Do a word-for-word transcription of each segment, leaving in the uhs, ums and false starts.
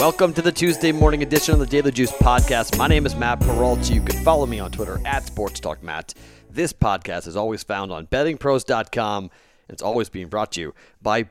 Welcome to the Tuesday morning edition of the Daily Juice podcast. My name is Matt Peralta. You can follow me on Twitter at Sports Talk Matt. This podcast is always found on betting pros dot com, and it's always being brought to you by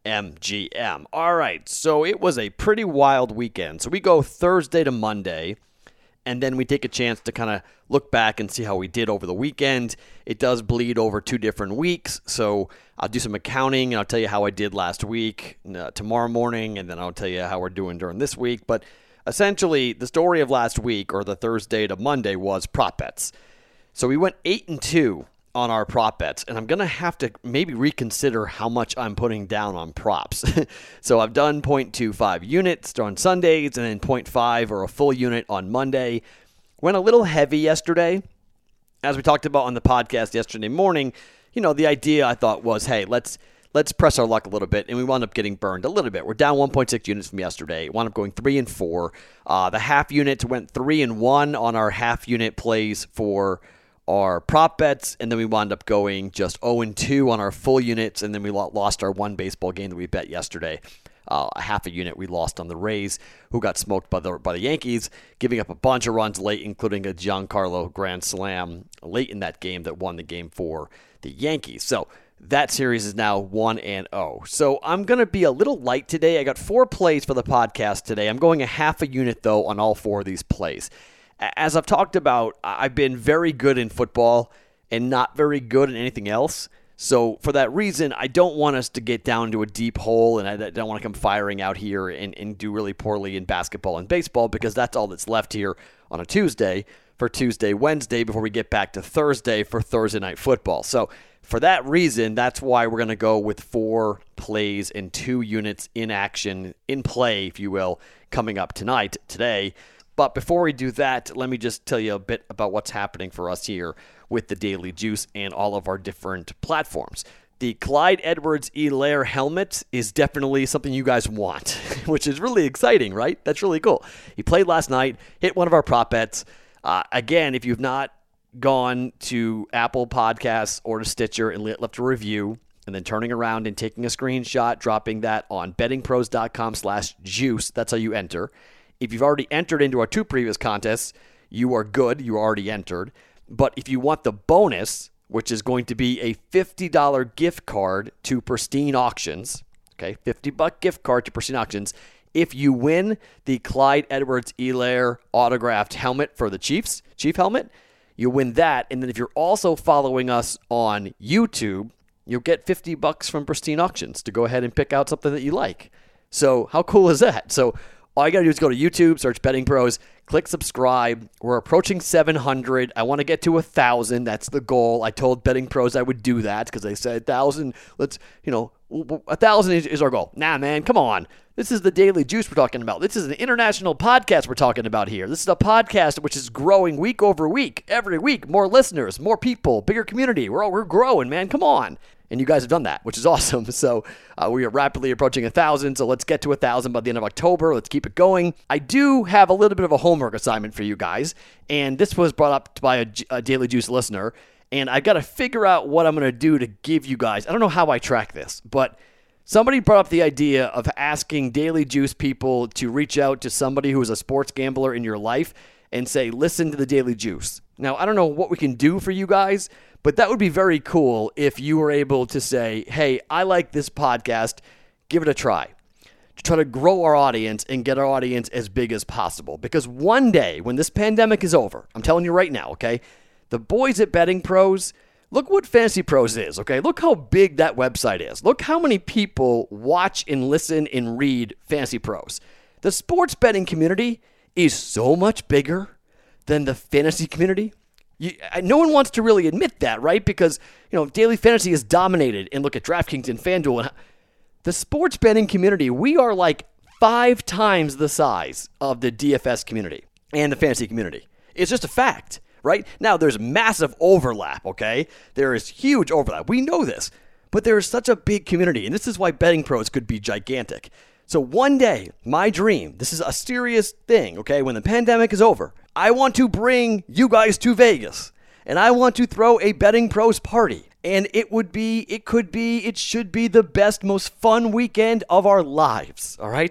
BetMGM. All right, so it was a pretty wild weekend. So we go Thursday to Monday, and then we take a chance to kind of look back and see how we did over the weekend. It does bleed over two different weeks, so I'll do some accounting, and I'll tell you how I did last week, uh, tomorrow morning, and then I'll tell you how we're doing during this week. But essentially, the story of last week, or the Thursday to Monday, was prop bets. So we went eight and two on our prop bets, and I'm going to have to maybe reconsider how much I'm putting down on props. So I've done zero point two five units on Sundays, and then zero point five or a full unit on Monday. Went a little heavy yesterday. As we talked about on the podcast yesterday morning, you know, the idea I thought was, hey, let's let's press our luck a little bit, and we wound up getting burned a little bit. We're down one point six units from yesterday. Wound up going three and four. Uh, the half units went three and one on our half unit plays for our prop bets, and then we wound up going just zero and two on our full units, and then we lost our one baseball game that we bet yesterday. Uh, a half a unit we lost on the Rays, who got smoked by the by the Yankees, giving up a bunch of runs late, including a Giancarlo grand slam late in that game that won the game for the Yankees. So that series is now one and oh. So I'm going to be a little light today. I got four plays for the podcast today. I'm going a half a unit, though, on all four of these plays. As I've talked about, I've been very good in football and not very good in anything else. So for that reason, I don't want us to get down to a deep hole, and I don't want to come firing out here and, and do really poorly in basketball and baseball, because that's all that's left here on a Tuesday for Tuesday, Wednesday, before we get back to Thursday for Thursday night football. So for that reason, that's why we're going to go with four plays and two units in action, in play, if you will, coming up tonight, today. But before we do that, let me just tell you a bit about what's happening for us here with the Daily Juice and all of our different platforms. The Clyde Edwards-Helaire helmet is definitely something you guys want, which is really exciting, right? That's really cool. He played last night, hit one of our prop bets. Uh, again, if you've not gone to Apple Podcasts or to Stitcher and left a review, and then turning around and taking a screenshot, dropping that on betting pros dot com slash juice, that's how you enter. If you've already entered into our two previous contests, you are good. You already entered. But if you want the bonus, which is going to be a fifty dollars gift card to Pristine Auctions, okay, fifty dollars gift card to Pristine Auctions, if you win the Clyde Edwards-Helaire autographed helmet for the Chiefs, Chief helmet, you win that. And then if you're also following us on YouTube, you'll get fifty bucks from Pristine Auctions to go ahead and pick out something that you like. So how cool is that? So all you got to do is go to YouTube, search Betting Pros, click subscribe. We're approaching seven hundred. I want to get to one thousand. That's the goal. I told Betting Pros I would do that because they said one thousand. Let's, you know, one thousand is, is our goal. Nah, man, come on. This is the Daily Juice we're talking about. This is an international podcast we're talking about here. This is a podcast which is growing week over week, every week. More listeners, more people, bigger community. We're, we're growing, man. Come on. And you guys have done that, which is awesome. So uh, we are rapidly approaching one thousand. So let's get to one thousand by the end of October. Let's keep it going. I do have a little bit of a homework assignment for you guys. And this was brought up by a, a Daily Juice listener. And I got to figure out what I'm going to do to give you guys. I don't know how I track this, but somebody brought up the idea of asking Daily Juice people to reach out to somebody who is a sports gambler in your life and say, listen to the Daily Juice. Now, I don't know what we can do for you guys, but that would be very cool if you were able to say, hey, I like this podcast. Give it a try. To try to grow our audience and get our audience as big as possible. Because one day when this pandemic is over, I'm telling you right now, okay, the boys at Betting Pros, look what Fantasy Pros is, okay? Look how big that website is. Look how many people watch and listen and read Fantasy Pros. The sports betting community is so much bigger than the fantasy community. You, no one wants to really admit that, right? Because, you know, daily fantasy is dominated. And look at DraftKings and FanDuel. And the sports betting community, we are like five times the size of the D F S community and the fantasy community. It's just a fact, right? Now, there's massive overlap, okay? There is huge overlap. We know this. But there is such a big community. And this is why Betting Pros could be gigantic. So one day, my dream, this is a serious thing, okay? When the pandemic is over, I want to bring you guys to Vegas, and I want to throw a Betting Pros party. And it would be, it could be, it should be the best, most fun weekend of our lives, all right?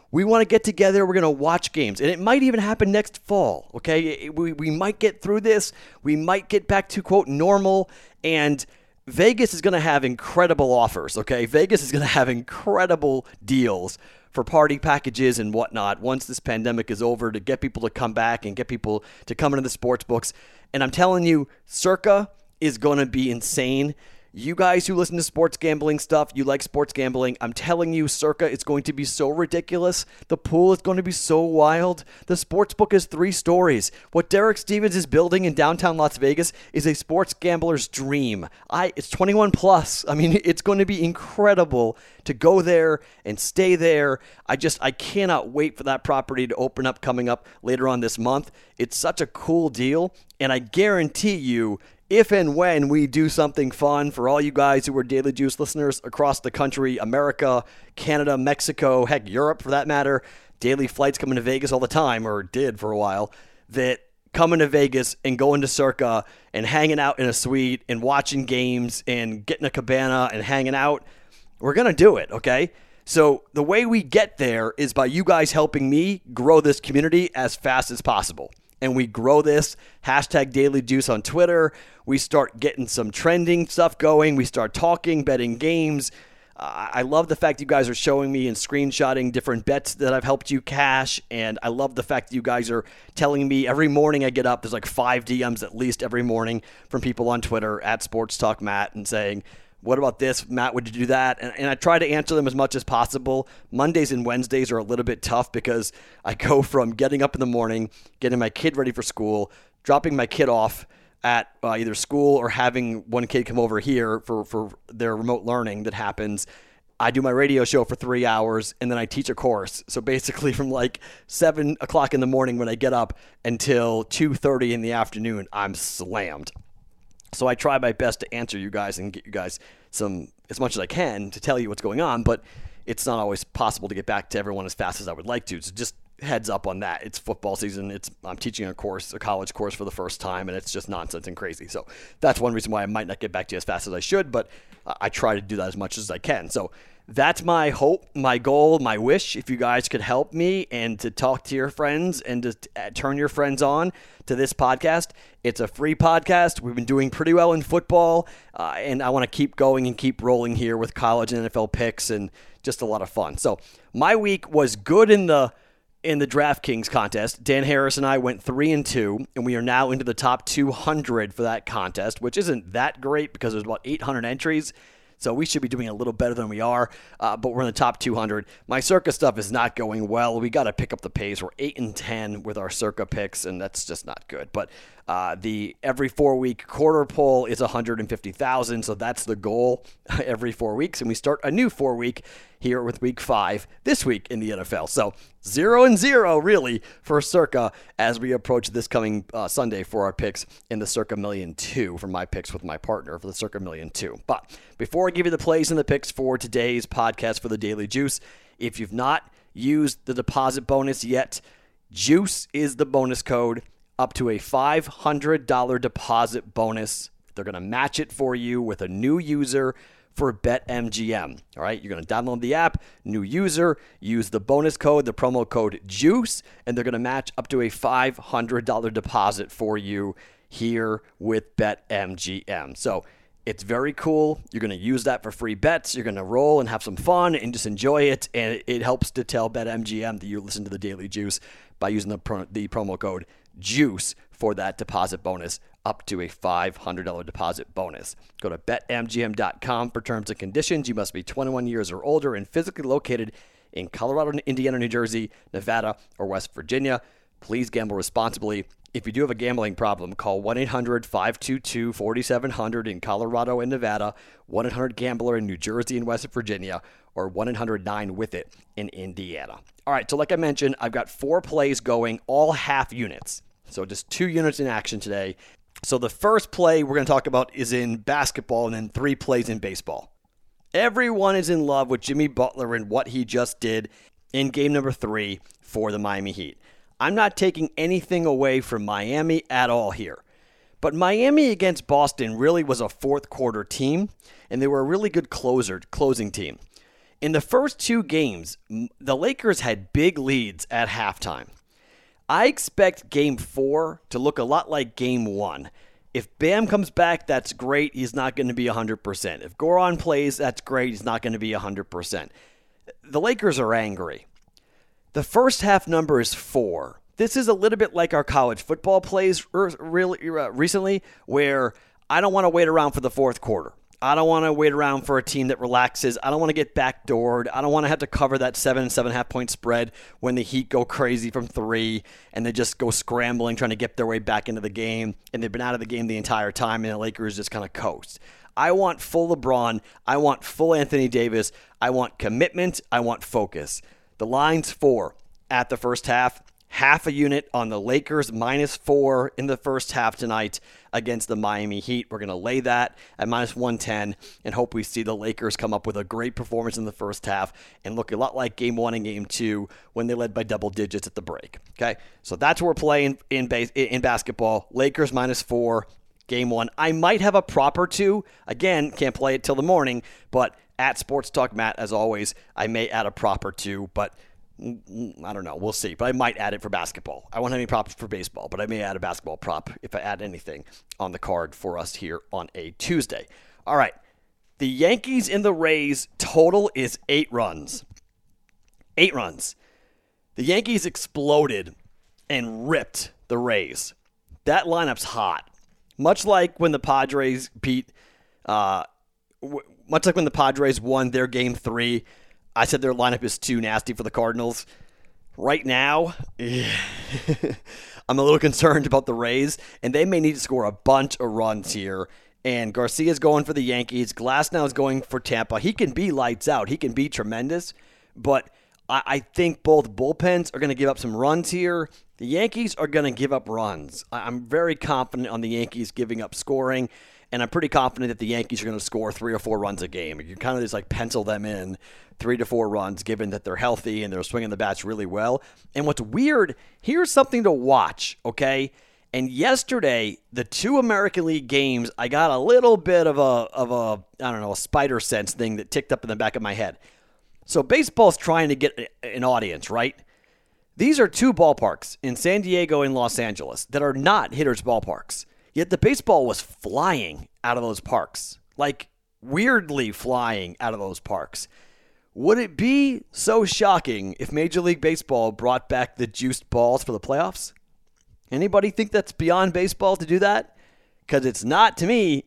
We want to get together. We're going to watch games. And it might even happen next fall, okay? We, we might get through this. We might get back to, quote, normal. And Vegas is going to have incredible offers, okay? Vegas is going to have incredible deals for party packages and whatnot once this pandemic is over to get people to come back and get people to come into the sports books. And I'm telling you, Circa is going to be insane. You guys who listen to sports gambling stuff, you like sports gambling, I'm telling you, Circa is going to be so ridiculous. The pool is going to be so wild. The sports book is three stories. What Derek Stevens is building in downtown Las Vegas is a sports gambler's dream. I It's twenty-one plus. I mean, it's going to be incredible to go there and stay there. I just, I cannot wait for that property to open up coming up later on this month. It's such a cool deal, and I guarantee you, if and when we do something fun for all you guys who are Daily Juice listeners across the country, America, Canada, Mexico, heck, Europe for that matter, daily flights coming to Vegas all the time, or did for a while, that coming to Vegas and going to Circa and hanging out in a suite and watching games and getting a cabana and hanging out, we're going to do it, okay? So the way we get there is by you guys helping me grow this community as fast as possible. And we grow this, hashtag Daily Juice on Twitter. We start getting some trending stuff going. We start talking, betting games. Uh, I love the fact you guys are showing me and screenshotting different bets that I've helped you cash. And I love the fact that you guys are telling me every morning I get up, there's like five D Ms at least every morning from people on Twitter at Sports Talk Matt and saying, what about this? Matt, would you do that? And, and I try to answer them as much as possible. Mondays and Wednesdays are a little bit tough because I go from getting up in the morning, getting my kid ready for school, dropping my kid off at uh, either school or having one kid come over here for, for their remote learning that happens. I do my radio show for three hours, and then I teach a course. So basically from like seven o'clock in the morning when I get up until two thirty in the afternoon, I'm slammed. So I try my best to answer you guys and get you guys some as much as I can to tell you what's going on, but it's not always possible to get back to everyone as fast as I would like to. So just heads up on that. It's football season. It's I'm teaching a course, a college course for the first time, and it's just nonsense and crazy. So that's one reason why I might not get back to you as fast as I should, but I try to do that as much as I can. So that's my hope, my goal, my wish. If you guys could help me and to talk to your friends and to turn your friends on to this podcast. It's a free podcast. We've been doing pretty well in football, uh, and I want to keep going and keep rolling here with college and N F L picks and just a lot of fun. So my week was good in the in the DraftKings contest. Dan Harris and I went three and two, and we are now into the top two hundred for that contest, which isn't that great because there's about eight hundred entries. So we should be doing a little better than we are, uh, but we're in the top two hundred. My Circa stuff is not going well. We got to pick up the pace. We're eight and ten with our Circa picks, and that's just not good. But uh, the every four-week quarter poll is one hundred fifty thousand, so that's the goal every four weeks. And we start a new four-week here with week five this week in the N F L. So zero and zero, really, for Circa as we approach this coming uh, Sunday for our picks in the Circa Million two for my picks with my partner for the Circa Million two. But before I give you the plays and the picks for today's podcast for the Daily Juice, if you've not used the deposit bonus yet, JUICE is the bonus code, up to a five hundred dollars deposit bonus. They're going to match it for you with a new user for BetMGM. All right, you're going to download the app, new user, use the bonus code, the promo code JUICE, and they're going to match up to a five hundred dollars deposit for you here with BetMGM. So it's very cool. You're going to use that for free bets. You're going to roll and have some fun and just enjoy it. And it, it helps to tell BetMGM that you listen to the Daily Juice by using the, pro, the promo code JUICE for that deposit bonus up to a five hundred dollars deposit bonus. Go to bet M G M dot com for terms and conditions. You must be twenty-one years or older and physically located in Colorado, Indiana, New Jersey, Nevada, or West Virginia. Please gamble responsibly. If you do have a gambling problem, call one eight hundred five two two four seven zero zero in Colorado and Nevada, one eight hundred gambler in New Jersey and West Virginia, or one eight hundred nine with it in Indiana. All right, so like I mentioned, I've got four plays going, all half units. So just two units in action today. So the first play we're going to talk about is in basketball and then three plays in baseball. Everyone is in love with Jimmy Butler and what he just did in game number three for the Miami Heat. I'm not taking anything away from Miami at all here. But Miami against Boston really was a fourth quarter team, and they were a really good closer, closing team. In the first two games, the Lakers had big leads at halftime. I expect game four to look a lot like game one. If Bam comes back, that's great. He's not going to be one hundred percent. If Goran plays, that's great. He's not going to be one hundred percent. The Lakers are angry. The first half number is four. This is a little bit like our college football plays really recently, where I don't want to wait around for the fourth quarter. I don't want to wait around for a team that relaxes. I don't want to get backdoored. I don't want to have to cover that seven, seven and a half point spread when the Heat go crazy from three and they just go scrambling, trying to get their way back into the game. And they've been out of the game the entire time, and the Lakers just kind of coast. I want full LeBron. I want full Anthony Davis. I want commitment. I want focus. The line's four at the first half. Half a unit on the Lakers, minus four in the first half tonight against the Miami Heat. We're going to lay that at minus one ten and hope we see the Lakers come up with a great performance in the first half and look a lot like game one and game two when they led by double digits at the break. Okay, so that's what we're playing in base, in basketball. Lakers minus four, game one. I might have a prop or two. Again, can't play it till the morning, but at Sports Talk Matt, as always, I may add a prop or two, but I don't know. We'll see. But I might add it for basketball. I won't have any props for baseball, but I may add a basketball prop if I add anything on the card for us here on a Tuesday. All right. The Yankees and the Rays total is eight runs. Eight runs. The Yankees exploded and ripped the Rays. That lineup's hot. Much like when the Padres beat, uh, w- much like when the Padres won their game three, I said their lineup is too nasty for the Cardinals. Right now, I'm a little concerned about the Rays, and they may need to score a bunch of runs here. And Garcia's going for the Yankees. Glasnow's going for Tampa. He can be lights out. He can be tremendous, but I, I think both bullpens are going to give up some runs here. The Yankees are going to give up runs. I, I'm very confident on the Yankees giving up scoring. And I'm pretty confident that the Yankees are going to score three or four runs a game. You kind of just like pencil them in three to four runs, given that they're healthy and they're swinging the bats really well. And what's weird, here's something to watch, okay? And yesterday, the two American League games, I got a little bit of a, of a I don't know, a spider sense thing that ticked up in the back of my head. So baseball's trying to get an audience, right? These are two ballparks in San Diego and Los Angeles that are not hitters' ballparks. Yet the baseball was flying out of those parks, like weirdly flying out of those parks. Would it be so shocking if Major League Baseball brought back the juiced balls for the playoffs? Anybody think that's beyond baseball to do that? Because it's not to me.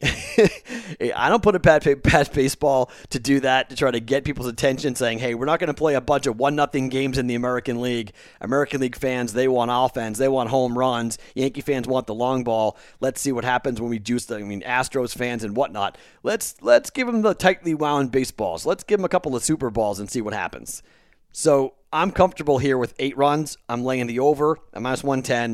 I don't put it past baseball to do that, to try to get people's attention, saying, hey, we're not going to play a bunch of one nothing games in the American League. American League fans, they want offense. They want home runs. Yankee fans want the long ball. Let's see what happens when we juice the, I mean, Astros fans and whatnot. Let's, let's give them the tightly wound baseballs. Let's give them a couple of Super Balls and see what happens. So I'm comfortable here with eight runs. I'm laying the over at minus one ten.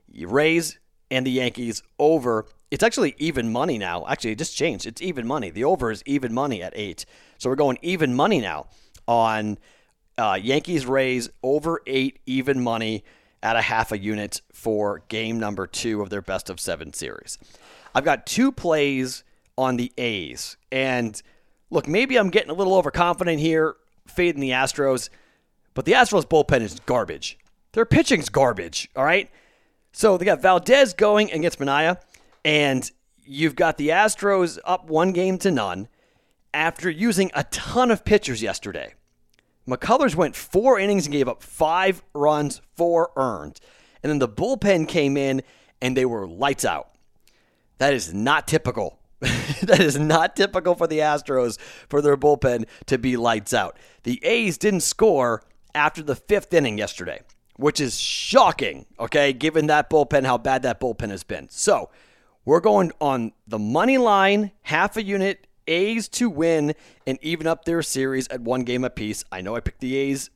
Rays and the Yankees over. It's actually even money now. Actually, it just changed. It's even money. The over is even money at eight. So we're going even money now on uh, Yankees-Rays over eight even money at a half a unit for game number two of their best of seven series. I've got two plays on the A's. And look, maybe I'm getting a little overconfident here, fading the Astros, but the Astros bullpen is garbage. Their pitching's garbage, all right? So they got Valdez going against Manaea. And you've got the Astros up one game to none after using a ton of pitchers yesterday. McCullers went four innings and gave up five runs, four earned. And then the bullpen came in and they were lights out. That is not typical. That is not typical for the Astros for their bullpen to be lights out. The A's didn't score after the fifth inning yesterday, which is shocking, okay, given that bullpen, how bad that bullpen has been. So we're going on the money line, half a unit, A's to win and even up their series at one game apiece. I know I picked the A's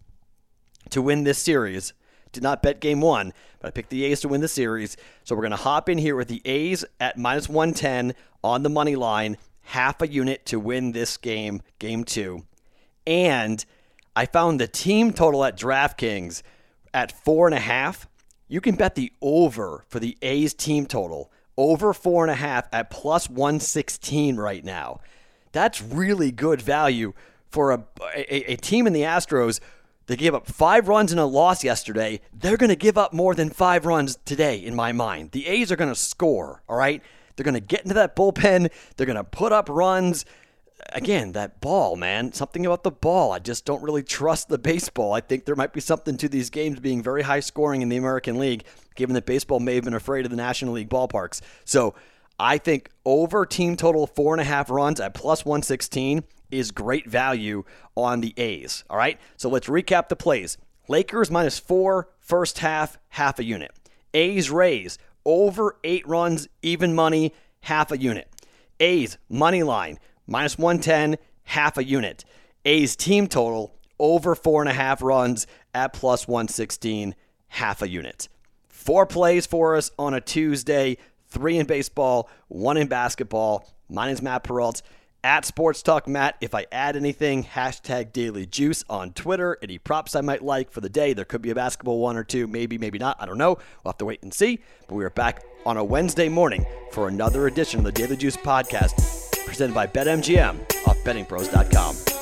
to win this series. Did not bet game one, but I picked the A's to win the series. So we're going to hop in here with the A's at minus one ten on the money line, half a unit to win this game, game two. And I found the team total at DraftKings at four and a half. You can bet the over for the A's team total. Over four and a half at plus one sixteen right now. That's really good value for a, a, a team in the Astros. They gave up five runs in a loss yesterday. They're going to give up more than five runs today, in my mind. The A's are going to score, all right? They're going to get into that bullpen. They're going to put up runs. Again, that ball, man, something about the ball. I just don't really trust the baseball. I think there might be something to these games being very high scoring in the American League, given that baseball may have been afraid of the National League ballparks. So I think over team total four and a half runs at plus one sixteen is great value on the A's. All right, so let's recap the plays. Lakers minus four, first half, half a unit. A's Rays, over eight runs, even money, half a unit. A's money line, minus one ten, half a unit. A's team total, over four and a half runs at plus one sixteen, half a unit. Four plays for us on a Tuesday, three in baseball, one in basketball. My name's Matt Peralt. At Sports Talk Matt, if I add anything, hashtag Daily Juice on Twitter. Any props I might like for the day. There could be a basketball one or two, maybe, maybe not. I don't know. We'll have to wait and see. But we are back on a Wednesday morning for another edition of the Daily Juice podcast presented by BetMGM off betting pros dot com.